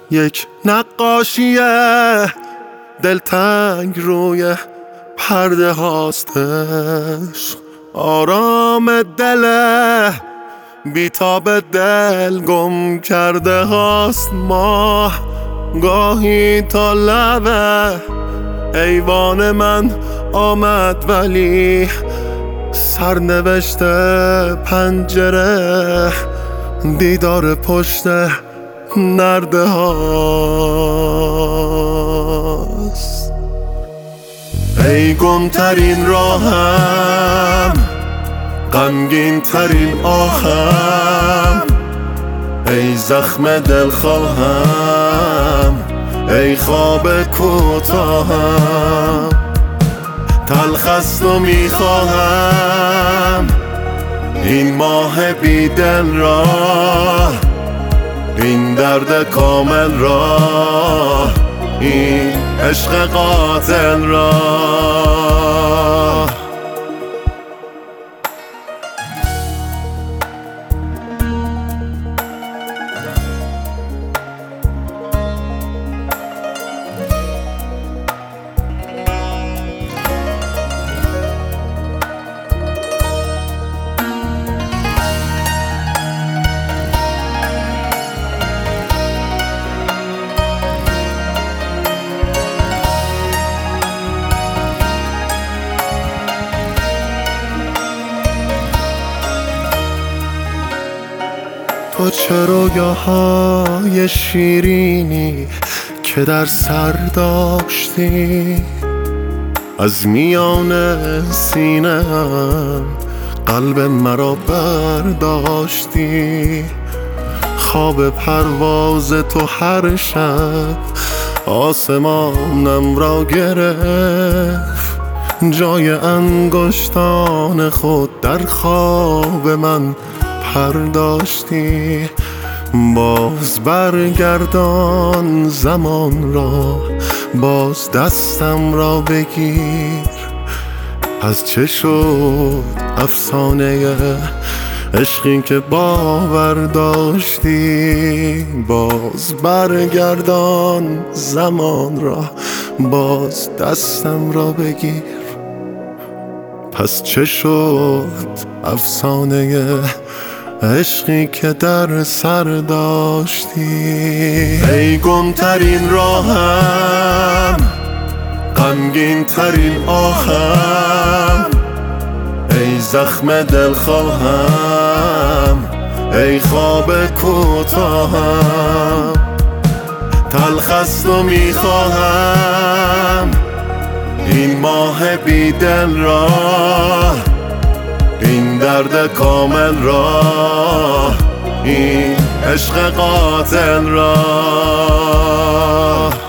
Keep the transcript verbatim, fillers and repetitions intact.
یک نقاشیه دلتنگ روی پرده هاستش، آرام دل بیتاب دل گم کرده هاست. ماه گاهی تا لبه ایوان من آمد، ولی سرنوشت پنجره دیدار پشت نرده هاست. ای گم ترین راهم، غمگین ترین آهم، ای زخم دلخواهم، ای خواب کوتاهم. تلخ است و میخواهم این ماه بی دل را، این درد کامل را، این عشق قاتل را. تو چه رویاهای شیرینی که در سر داشتی، از میان سینه‌ام قلب مرا برداشتی. خواب پرواز تو هر شب آسمانم را گرفت، جای انگشتان خود در خواب من پرداشتی. باز برگردان زمان را، باز دستم را بگیر. از چه شد افسانه عشقی که باور داشتی؟ باز برگردان زمان را، باز دستم را بگیر. پس چه شد افسانه عشقی که در سر داشتی؟ ای گم ترین راهم، غمگین ترین آهم، ای زخم دلخواهم، ای خواب کوتاهم. تلخ است و میخواهم این ماه بی دل را، این درد کامل را، این عشق قاتل را.